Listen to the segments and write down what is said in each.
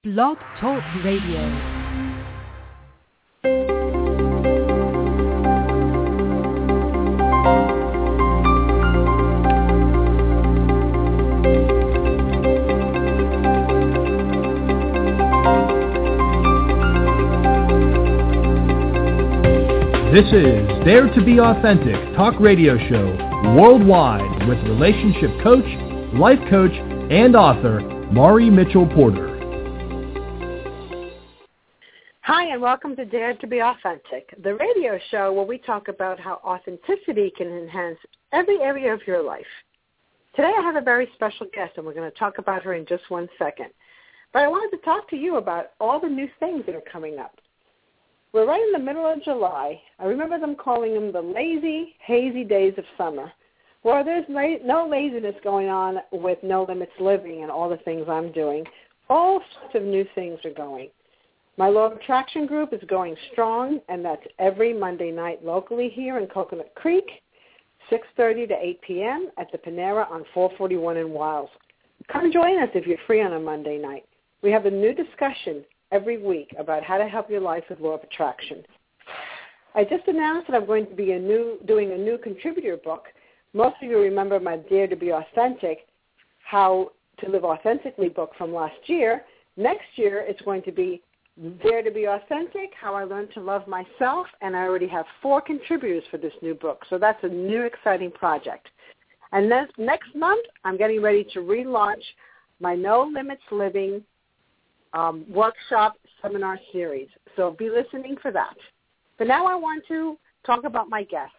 Blog Talk Radio. This is Dare to be Authentic Talk Radio Show worldwide with relationship coach, life coach, and author Mari Mitchell Porter. Hi, and welcome to Dare to be Authentic, the radio show where we talk about how authenticity can enhance every area of your life. Today I have a very special guest, and we're going to talk about her in just 1 second. But I wanted to talk to you about all the new things that are coming up. We're right in the middle of July. I remember them calling them the lazy, hazy days of summer. Well, there's no laziness going on with No Limits Living and all the things I'm doing. All sorts of new things are going. My Law of Attraction group is going strong, and that's every Monday night locally here in Coconut Creek, 6:30 to 8 p.m. at the Panera on 441 in Wiles. Come join us if you're free on a Monday night. We have a new discussion every week about how to help your life with Law of Attraction. I just announced that I'm going to be doing a new contributor book. Most of you remember my Dare to be Authentic, How to Live Authentically book from last year. Next year it's going to be Dare to be Authentic, How I Learned to Love Myself, and I already have 4 contributors for this new book. So that's a new exciting project. And then next month I'm getting ready to relaunch my No Limits Living workshop seminar series. So be listening for that. But now I want to talk about my guest.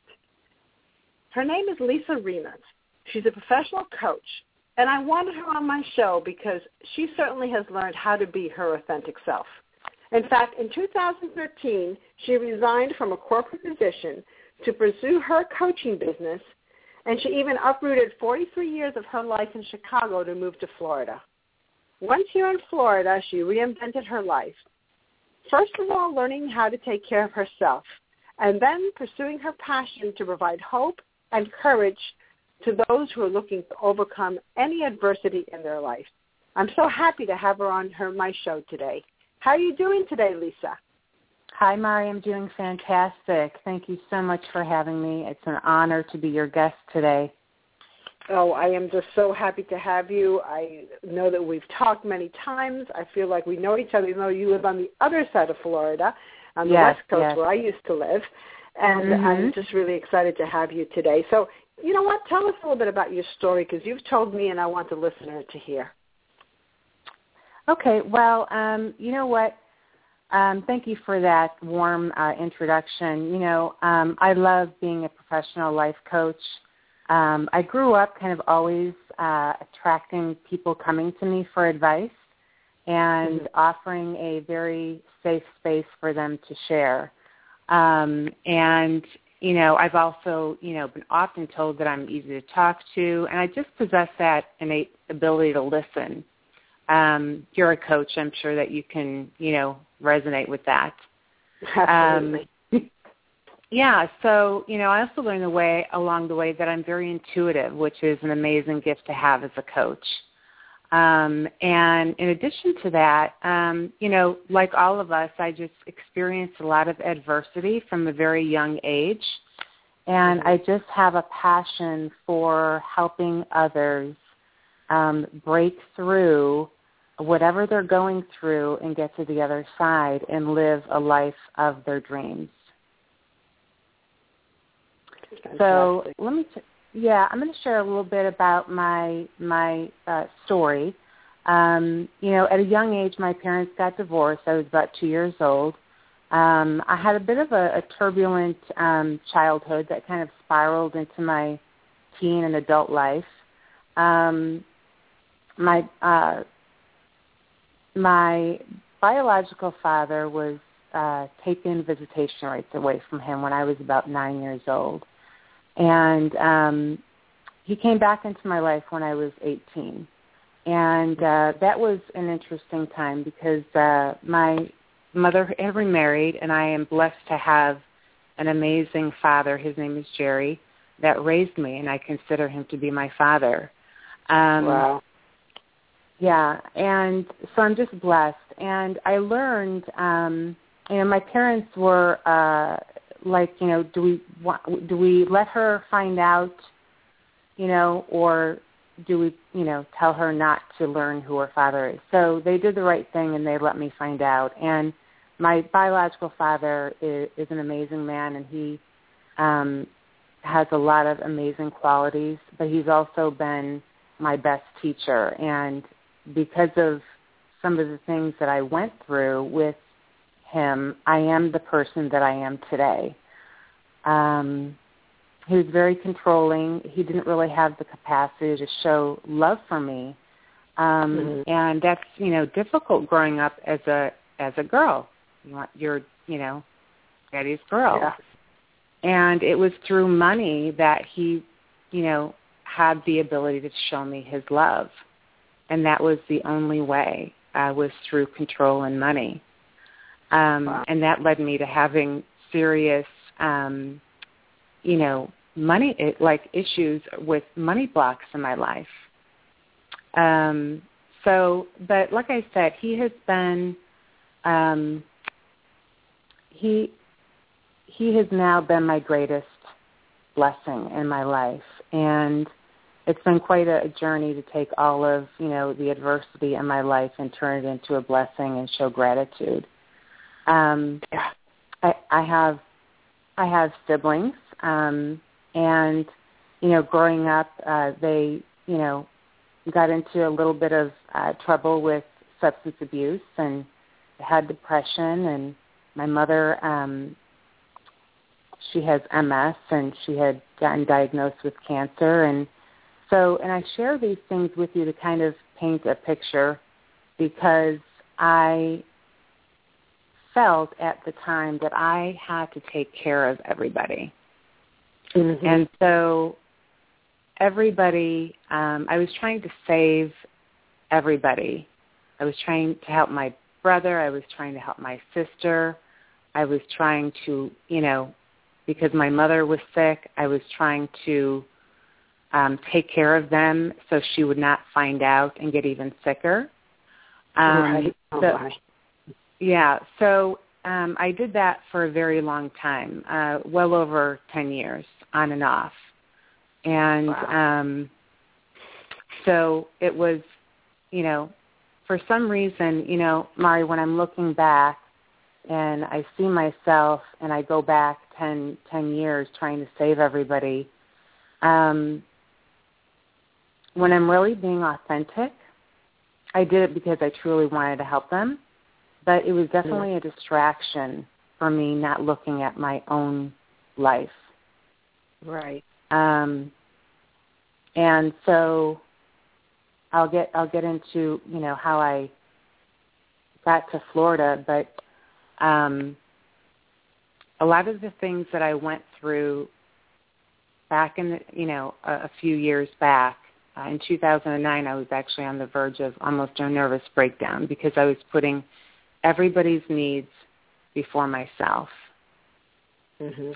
Her name is Lisa Remus. She's a professional coach, and I wanted her on my show because she certainly has learned how to be her authentic self. In fact, in 2013, she resigned from a corporate position to pursue her coaching business, and she even uprooted 43 years of her life in Chicago to move to Florida. Once here in Florida, she reinvented her life. First of all, learning how to take care of herself, and then pursuing her passion to provide hope and courage to those who are looking to overcome any adversity in their life. I'm so happy to have her on my show today. How are you doing today, Lisa? Hi, Mari. I'm doing fantastic. Thank you so much for having me. It's an honor to be your guest today. Oh, I am just so happy to have you. I know that we've talked many times. I feel like we know each other, even though you live on the other side of Florida, on the West Coast where I used to live. And I'm just really excited to have you today. So, you know what? Tell us a little bit about your story, because you've told me and I want the listener to hear. Okay. Well, you know what? Thank you for that warm introduction. You know, I love being a professional life coach. I grew up kind of always attracting people coming to me for advice and offering a very safe space for them to share. And, you know, I've also, you know, been often told that I'm easy to talk to, and I just possess that innate ability to listen. You're a coach. I'm sure that you can, you know, resonate with that. Absolutely. Yeah, so, you know, I also learned along the way that I'm very intuitive, which is an amazing gift to have as a coach. And in addition to that, you know, like all of us, I just experienced a lot of adversity from a very young age. And I just have a passion for helping others break through whatever they're going through and get to the other side and live a life of their dreams. Fantastic. So I'm going to share a little bit about my story. You know, at a young age, my parents got divorced. I was about 2 years old. I had a bit of a turbulent childhood that kind of spiraled into my teen and adult life. My biological father was taken visitation rights away from him when I was about 9 years old. And he came back into my life when I was 18. And that was an interesting time because my mother had remarried, and I am blessed to have an amazing father. His name is Jerry, that raised me, and I consider him to be my father. Wow. Yeah, and so I'm just blessed. and I learned, my parents were do we let her find out, or do we, tell her not to learn who her father is? So they did the right thing, and they let me find out. And my biological father is an amazing man, and he has a lot of amazing qualities, but he's also been my best teacher. And because of some of the things that I went through with him, I am the person that I am today. He was very controlling. He didn't really have the capacity to show love for me. And that's, difficult growing up as a girl. You're daddy's girl. Yeah. And it was through money that he, had the ability to show me his love. And that was the only way, was through control and money. Wow. And that led me to having serious, money, issues with money blocks in my life. But like I said, he has been, he has now been my greatest blessing in my life. And it's been quite a journey to take all of, the adversity in my life and turn it into a blessing and show gratitude. I have siblings, and, growing up, they, got into a little bit of trouble with substance abuse and had depression. And my mother, she has MS, and she had gotten diagnosed with cancer. And I share these things with you to kind of paint a picture, because I felt at the time that I had to take care of everybody. Mm-hmm. And so everybody, I was trying to save everybody. I was trying to help my brother. I was trying to help my sister. I was trying to, because my mother was sick, I was trying to take care of them so she would not find out and get even sicker. Right. Yeah, so I did that for a very long time, well over 10 years, on and off. And wow. So it was, for some reason, Mari, when I'm looking back and I see myself and I go back 10 years trying to save everybody, when I'm really being authentic, I did it because I truly wanted to help them. But it was definitely a distraction for me not looking at my own life. Right. And so I'll get into, how I got to Florida, but a lot of the things that I went through back in a few years back, in 2009, I was actually on the verge of almost a nervous breakdown because I was putting everybody's needs before myself. Mm-hmm.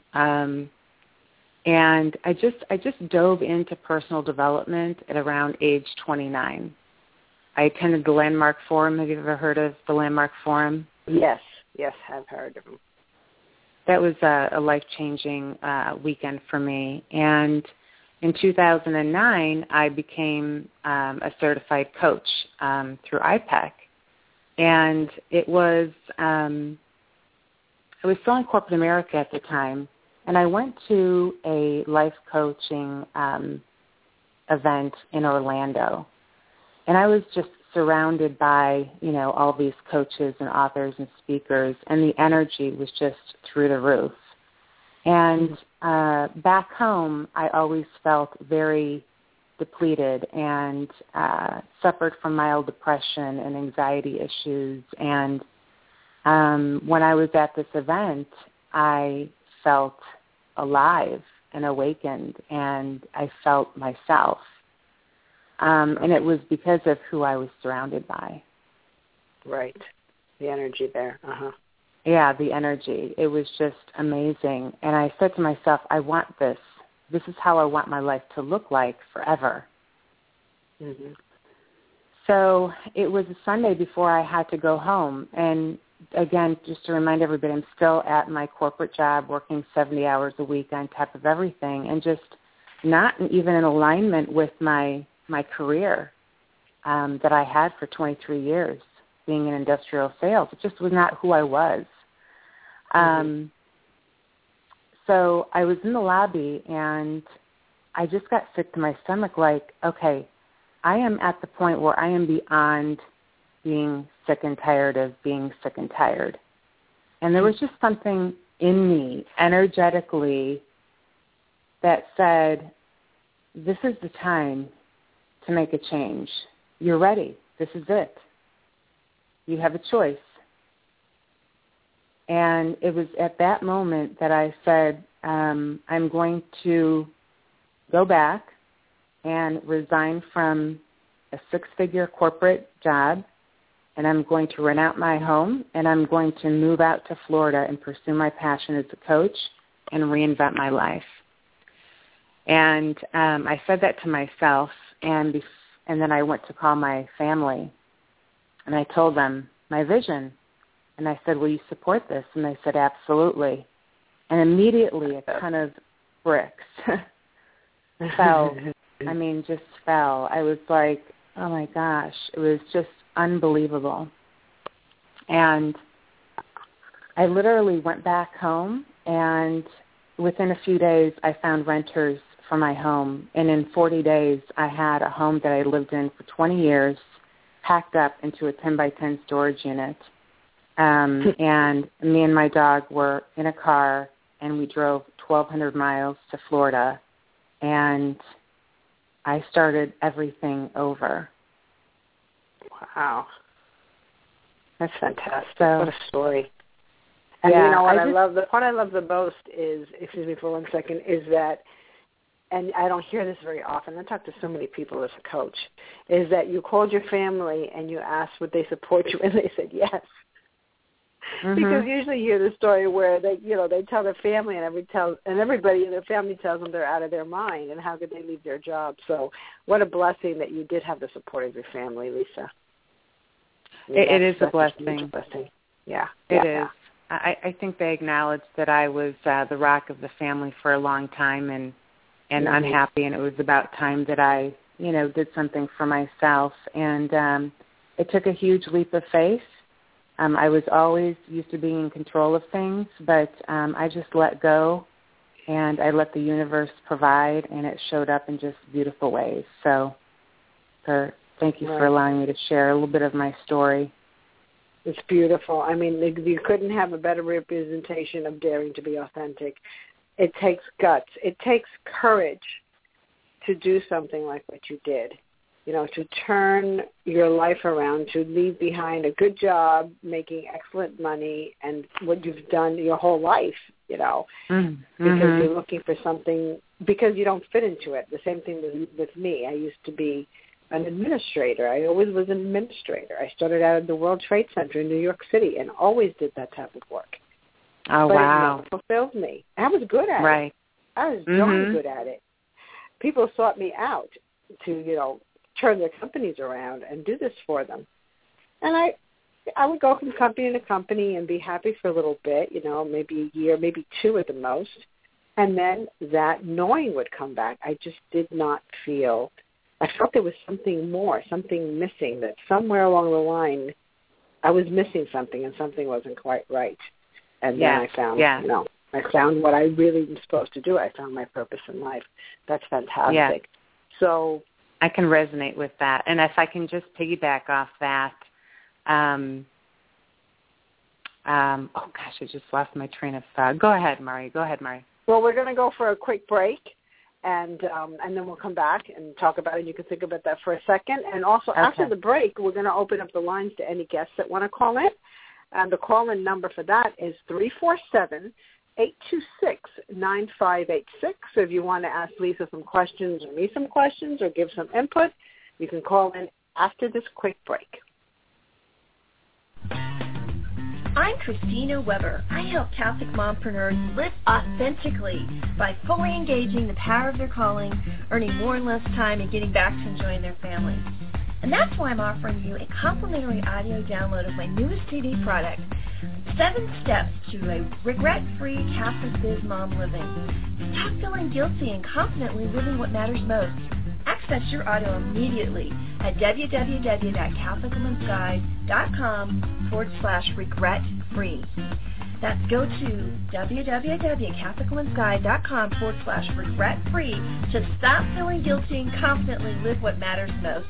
And I just dove into personal development at around age 29. I attended the Landmark Forum. Have you ever heard of the Landmark Forum? Yes, I've heard of them. That was a life-changing weekend for me. And in 2009, I became a certified coach through IPEC. And it was, I was still in corporate America at the time, and I went to a life coaching event in Orlando. And I was just surrounded by, all these coaches and authors and speakers, and the energy was just through the roof. And back home, I always felt very depleted and suffered from mild depression and anxiety issues. And when I was at this event, I felt alive and awakened, and I felt myself. And it was because of who I was surrounded by. Right. The energy there. Uh-huh. Yeah, the energy. It was just amazing. And I said to myself, I want this. This is how I want my life to look like forever. Mm-hmm. So it was a Sunday before I had to go home. And again, just to remind everybody, I'm still at my corporate job, working 70 hours a week on top of everything, and just not even in alignment with my career that I had for 23 years, being in industrial sales. It just was not who I was. So I was in the lobby, and I just got sick to my stomach, like, okay, I am at the point where I am beyond being sick and tired of being sick and tired. And there was just something in me energetically that said, this is the time to make a change. You're ready. This is it. You have a choice. And it was at that moment that I said, I'm going to go back and resign from a 6-figure corporate job, and I'm going to rent out my home, and I'm going to move out to Florida and pursue my passion as a coach and reinvent my life. And I said that to myself, and then I went to call my family, and I told them my vision. And I said, will you support this? And they said, absolutely. And immediately a ton of bricks fell. I mean, just fell. I was like, oh, my gosh. It was just unbelievable. And I literally went back home, and within a few days, I found renters for my home. And in 40 days, I had a home that I lived in for 20 years, packed up into a 10-by-10 storage unit. And me and my dog were in a car, and we drove 1,200 miles to Florida, and I started everything over. Wow. That's fantastic. So, what a story. And yeah, you know what the part I love the most is, excuse me for 1 second, is that, and I don't hear this very often, I talk to so many people as a coach, is that you called your family and you asked would they support you, and they said yes. Mm-hmm. Because usually you hear the story where they tell their family, and everybody in their family tells them they're out of their mind, and how could they leave their job? So, what a blessing that you did have the support of your family, Lisa. It is a blessing. A huge blessing. Yeah, it is. I think they acknowledged that I was the rock of the family for a long time, and mm-hmm. unhappy, and it was about time that I, did something for myself. And it took a huge leap of faith. I was always used to being in control of things, but I just let go, and I let the universe provide, and it showed up in just beautiful ways. So thank you for allowing me to share a little bit of my story. It's beautiful. I mean, you couldn't have a better representation of daring to be authentic. It takes guts. It takes courage to do something like what you did. To turn your life around, to leave behind a good job, making excellent money, and what you've done your whole life, mm-hmm. because you're looking for something, because you don't fit into it. The same thing with me. I used to be an administrator. I always was an administrator. I started out at the World Trade Center in New York City and always did that type of work. Oh, but wow. it never fulfilled me. I was good at it. I was darn good at it. People sought me out to, turn their companies around and do this for them. And I would go from company to company and be happy for a little bit, maybe a year, maybe 2 at the most. And then that gnawing would come back. I just did not feel, I felt there was something more, something missing, that somewhere along the line I was missing something and something wasn't quite right. And then I found, I found what I really was supposed to do. I found my purpose in life. That's fantastic. Yeah. So I can resonate with that. And if I can just piggyback off that, oh gosh, I just lost my train of thought. Go ahead, Mari. Well, we're going to go for a quick break, and then we'll come back and talk about it. You can think about that for a second. And also, after the break, we're going to open up the lines to any guests that want to call in. And the call-in number for that is 347-826-9586. If you want to ask Lisa some questions or me some questions or give some input, you can call in after this quick break. I'm Christina Weber. I help Catholic mompreneurs live authentically by fully engaging the power of their calling, earning more in less time, and getting back to enjoying their families. And that's why I'm offering you a complimentary audio download of my newest CD product, 7 Steps to a Regret-Free Catholic Biz Mom Living. Stop feeling guilty and confidently living what matters most. Access your audio immediately at www.catholicwomansguide.com/regret-free. That's go to www.catholicwomansguide.com/regret-free to stop feeling guilty and confidently live what matters most.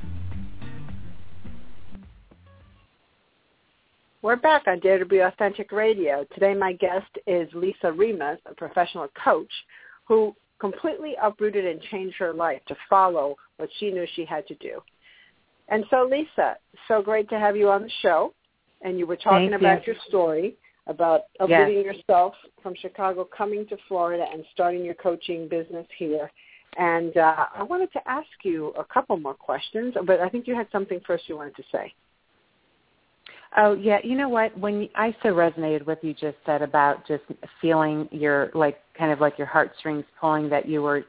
We're back on Dare to Be Authentic Radio. Today my guest is Lisa Remus, a professional coach who completely uprooted and changed her life to follow what she knew she had to do. And so, Lisa, so great to have you on the show. And you were talking about your story about uprooting yourself from Chicago, coming to Florida, and starting your coaching business here. And I wanted to ask you a couple more questions, but I think you had something first you wanted to say. Oh, yeah. You know what? I so resonated with you just said about just feeling your, kind of like your heartstrings pulling, that you were,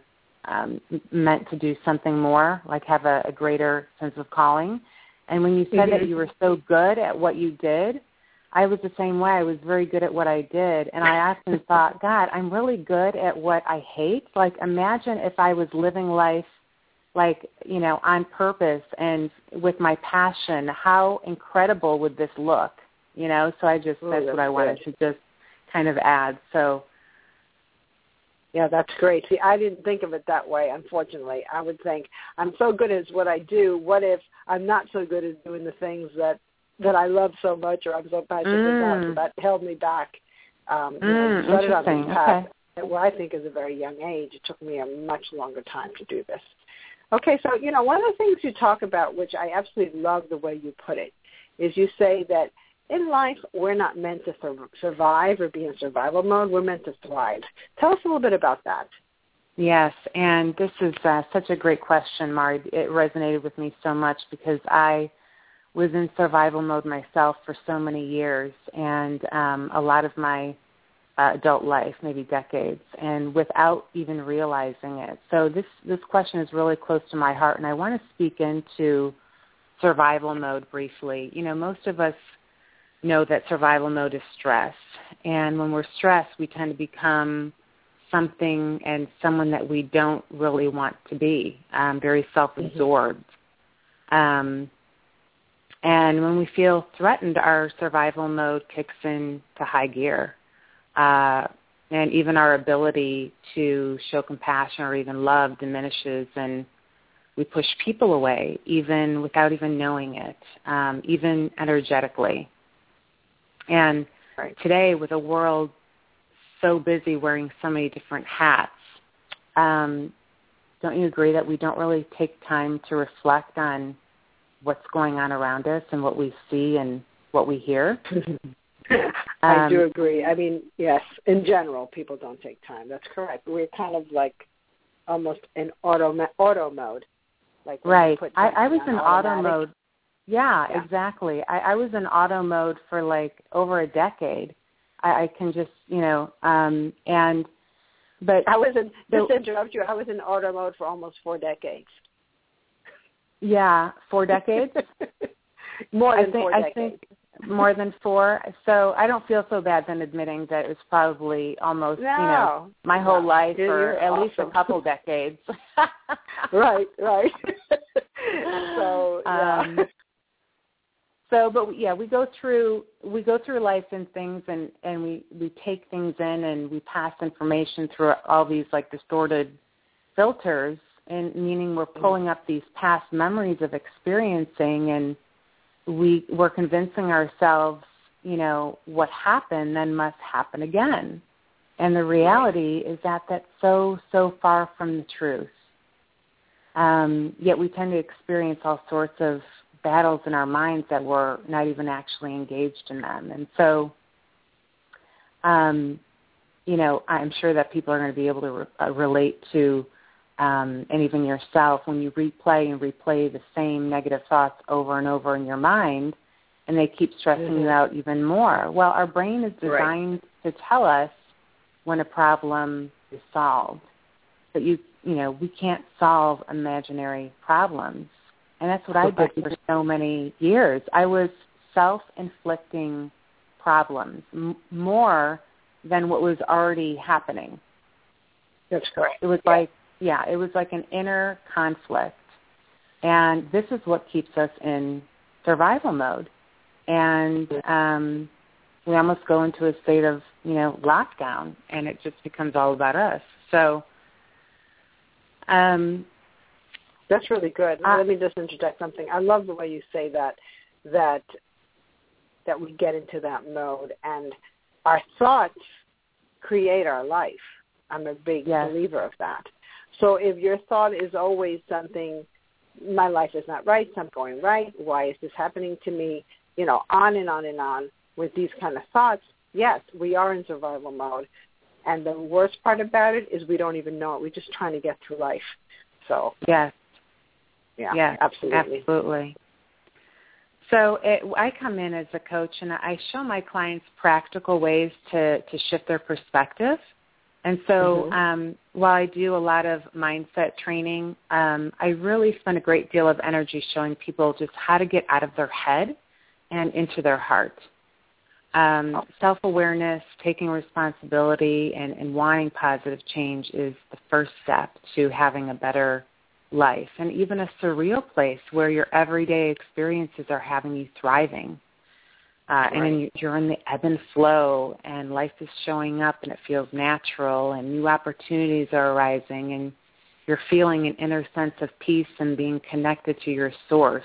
meant to do something more, like have a greater sense of calling. And when you said that you were so good at what you did, I was the same way. I was very good at what I did. And I often thought, God, I'm really good at what I hate. Like, imagine if I was living life on purpose and with my passion, how incredible would this look? So that's what I wanted to just kind of add. So, yeah, that's great. See, I didn't think of it that way, unfortunately. I would think, I'm so good at what I do. What if I'm not so good at doing the things that I love so much or I'm so passionate about? So that held me back. Started on this path at what I think is a very young age. It took me a much longer time to do this. Okay, so, one of the things you talk about, which I absolutely love the way you put it, is you say that in life we're not meant to survive or be in survival mode. We're meant to thrive. Tell us a little bit about that. Yes, and this is such a great question, Mari. It resonated with me so much because I was in survival mode myself for so many years, and a lot of my adult life, maybe decades, and without even realizing it. So this question is really close to my heart, and I want to speak into survival mode briefly. Most of us know that survival mode is stress, and when we're stressed, we tend to become something and someone that we don't really want to be, very self-absorbed. And when we feel threatened, our survival mode kicks into high gear. And even our ability to show compassion or even love diminishes, and we push people away even without even knowing it, even energetically. And today, with a world so busy wearing so many different hats, don't you agree that we don't really take time to reflect on what's going on around us and what we see and what we hear? I do agree. I mean, yes, in general, people don't take time. That's correct. We're kind of like almost in auto mode. Like right. I was in auto mode. Yeah, exactly. I was in auto mode for over a decade. I can just, but I was in, just to interrupt you, I was in auto mode for almost 4 decades. Yeah, 4 decades? More than 4 decades. I think more than 4. So I don't feel so bad then admitting that it was probably almost, my whole life or at least a couple decades. Right. So, yeah. But we go through life and things, and we take things in and we pass information through all these distorted filters, and meaning we're pulling up these past memories of experiencing, and we're convincing ourselves, what happened then must happen again. And the reality is that that's so far from the truth. Yet we tend to experience all sorts of battles in our minds that we're not even actually engaged in them. And so, I'm sure that people are going to be able to relate to, and even yourself, when you replay the same negative thoughts over and over in your mind, and they keep stressing you out even more. Well, our brain is designed to tell us when a problem is solved. But we can't solve imaginary problems. And that's what I did for so many years. I was self-inflicting problems more than what was already happening. That's correct. It was it was like an inner conflict. And this is what keeps us in survival mode. And we almost go into a state of, lockdown, and it just becomes all about us. So that's really good. Let me just interject something. I love the way you say that we get into that mode, and our thoughts create our life. I'm a big believer of that. So if your thought is always something, my life is not right, so I'm going right, why is this happening to me, on and on and on with these kind of thoughts, yes, we are in survival mode. And the worst part about it is we don't even know it. We're just trying to get through life. So yes. Yeah, absolutely. So I come in as a coach, and I show my clients practical ways to shift their perspective. And so while I do a lot of mindset training, I really spend a great deal of energy showing people just how to get out of their head and into their heart. Self-awareness, taking responsibility, and wanting positive change is the first step to having a better life, and even a surreal place where your everyday experiences are having you thriving. And you're in the ebb and flow, and life is showing up, and it feels natural, and new opportunities are arising, and you're feeling an inner sense of peace and being connected to your source.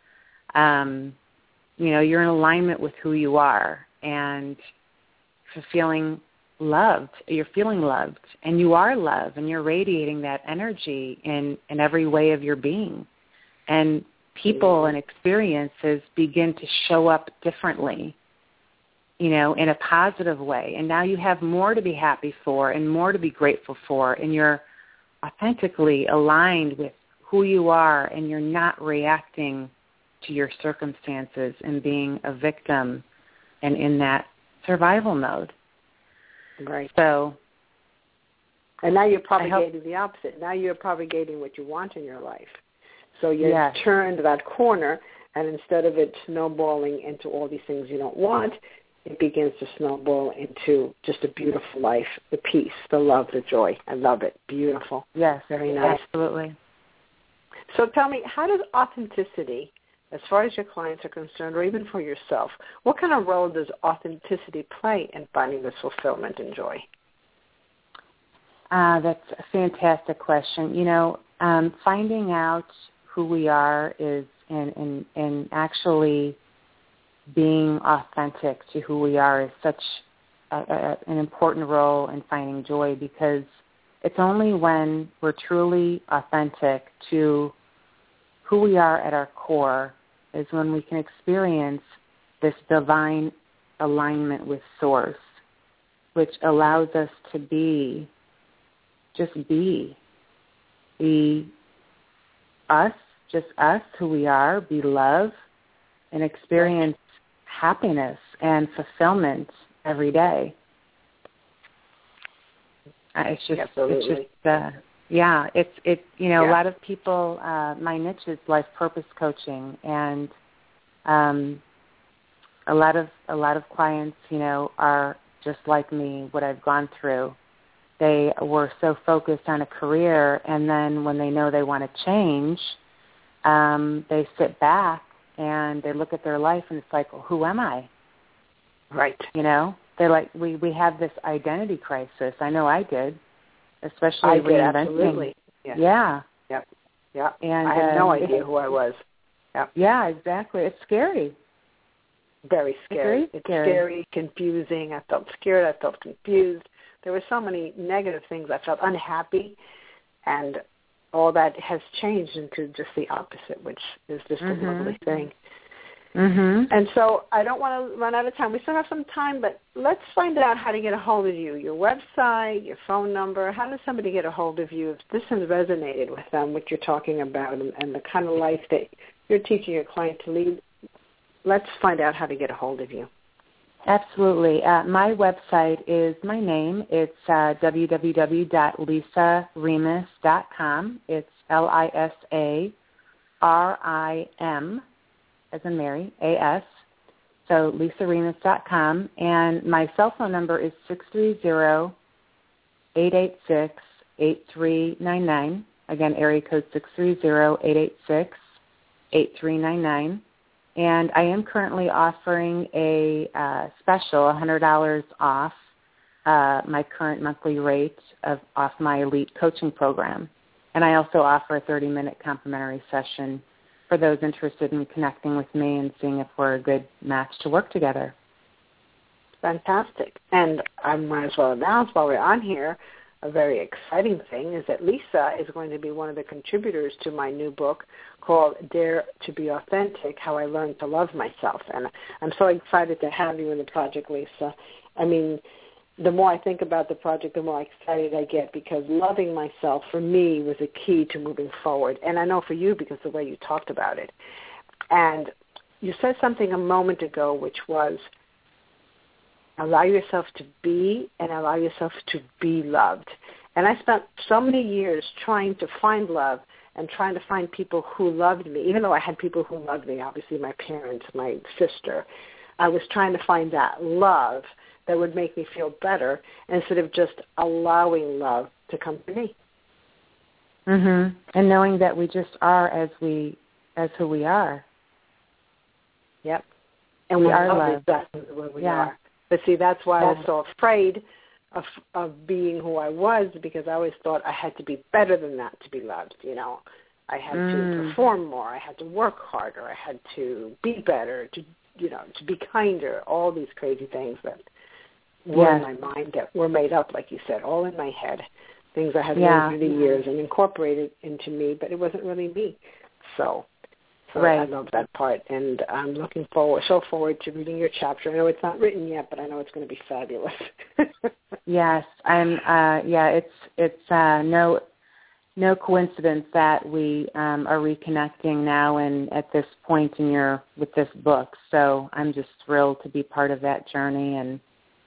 You're in alignment with who you are, and you're feeling loved, and you are love, and you're radiating that energy in every way of your being. And people and experiences begin to show up differently, in a positive way. And now you have more to be happy for and more to be grateful for, and you're authentically aligned with who you are, and you're not reacting to your circumstances and being a victim and in that survival mode. Right. So, and now you're propagating the opposite. Now you're propagating what you want in your life. So you've turned that corner, and instead of it snowballing into all these things you don't want, it begins to snowball into just a beautiful life, the peace, the love, the joy. I love it. Beautiful. Yes. Very nice. Absolutely. So tell me, how does authenticity, as far as your clients are concerned, or even for yourself, what kind of role does authenticity play in finding this fulfillment and joy? That's a fantastic question. Finding out who we are is in actually being authentic to who we are is such an important role in finding joy, because it's only when we're truly authentic to who we are at our core is when we can experience this divine alignment with Source, which allows us to be us, just us, who we are, be love, and experience happiness and fulfillment every day. It's just, absolutely. A lot of people, my niche is life purpose coaching, and a lot of clients, are just like me, what I've gone through. They were so focused on a career, and then when they know they want to change, they sit back and they look at their life, and it's like, well, who am I? Right. They're like, we have this identity crisis. I know I did, especially I did, reinventing. absolutely. Yes. Yeah. Yep. Yeah. And I had no idea who I was. Yep. Yeah, exactly. It's scary. Very scary. It's scary, confusing. I felt scared. I felt confused. There were so many negative things. I felt unhappy, and all that has changed into just the opposite, which is just a lovely thing. Mm-hmm. And so I don't want to run out of time. We still have some time, but let's find out how to get a hold of you, your website, your phone number. How does somebody get a hold of you if this has resonated with them, what you're talking about, and the kind of life that you're teaching your client to lead? Let's find out how to get a hold of you. Absolutely. My website is my name. It's www.lisaremis.com. It's LISA RIM, as in Mary, AS, so LisaRemus.com. And my cell phone number is 630-886-8399. Again, area code 630-886-8399. And I am currently offering a special, $100 off my current monthly rate off my elite coaching program. And I also offer a 30-minute complimentary session for those interested in connecting with me and seeing if we're a good match to work together. Fantastic. And I might as well announce while we're on here, a very exciting thing is that Lisa is going to be one of the contributors to my new book called Dare to be Authentic, How I Learned to Love Myself. And I'm so excited to have you in the project, Lisa. I mean, the more I think about the project, the more excited I get, because loving myself for me was a key to moving forward. And I know for you because the way you talked about it. And you said something a moment ago, which was allow yourself to be and allow yourself to be loved. And I spent so many years trying to find love and trying to find people who loved me, even though I had people who loved me, obviously my parents, my sister. I was trying to find that love that would make me feel better instead of just allowing love to come to me. Mm-hmm. And knowing that we just are as who we are. Yep. And we are loved. That's where we are. But see, that's why I was so afraid of being who I was, because I always thought I had to be better than that to be loved, you know. I had to perform more. I had to work harder. I had to be better, to be kinder, all these crazy things that were in my mind that were made up, like you said, all in my head, things I had learned through the years and incorporated into me, but it wasn't really me. So I love that part, and I'm looking forward to reading your chapter. I know it's not written yet, but I know it's going to be fabulous. Yes, it's no coincidence that we are reconnecting now and at this point with this book. So I'm just thrilled to be part of that journey and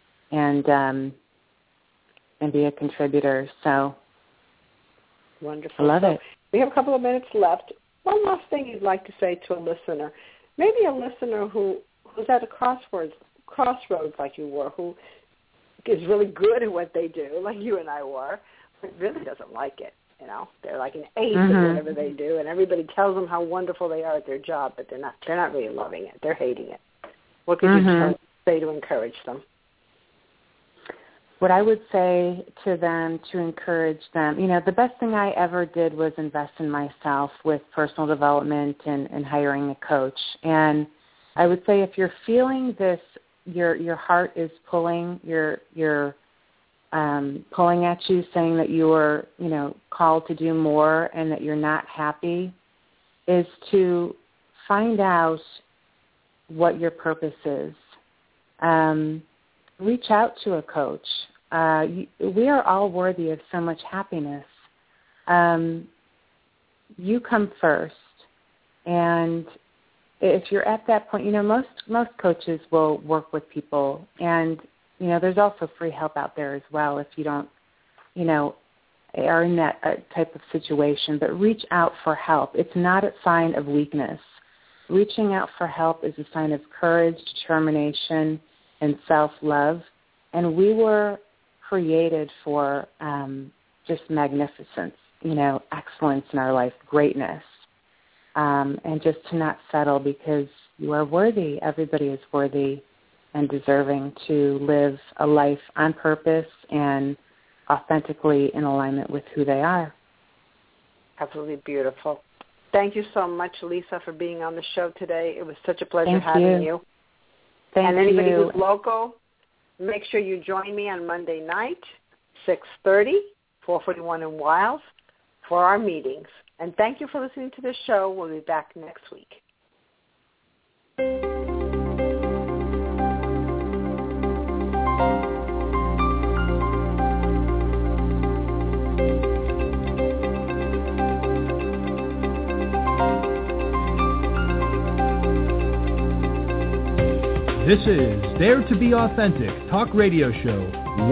be a contributor. So wonderful. I love it. We have a couple of minutes left. One last thing you'd like to say to a listener, maybe a listener who's at a crossroads like you were, who is really good at what they do, like you and I were, but really doesn't like it. You know, they're like an ace at whatever they do, and everybody tells them how wonderful they are at their job, but they're not really loving it. They're hating it. What could you say to encourage them? What I would say to them to encourage them, the best thing I ever did was invest in myself with personal development and hiring a coach. And I would say if you're feeling this, your heart is pulling, you're pulling at you, saying that you are, called to do more and that you're not happy, is to find out what your purpose is. Reach out to a coach. We are all worthy of so much happiness. You come first, and if you're at that point, most coaches will work with people, and there's also free help out there as well if you don't, are in that type of situation. But reach out for help. It's not a sign of weakness. Reaching out for help is a sign of courage, determination, and self-love. And we were created for just magnificence, excellence in our life, greatness, and just to not settle, because you are worthy. Everybody is worthy and deserving to live a life on purpose and authentically in alignment with who they are. Absolutely beautiful. Thank you so much, Lisa, for being on the show today. It was such a pleasure having you. Thank you. And anybody who's local, make sure you join me on Monday night, 6:30, 441 in Wiles, for our meetings. And thank you for listening to this show. We'll be back next week. This is Dare to be Authentic Talk Radio Show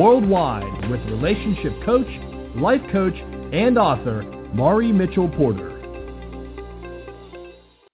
worldwide with relationship coach, life coach, and author Mari Mitchell Porter.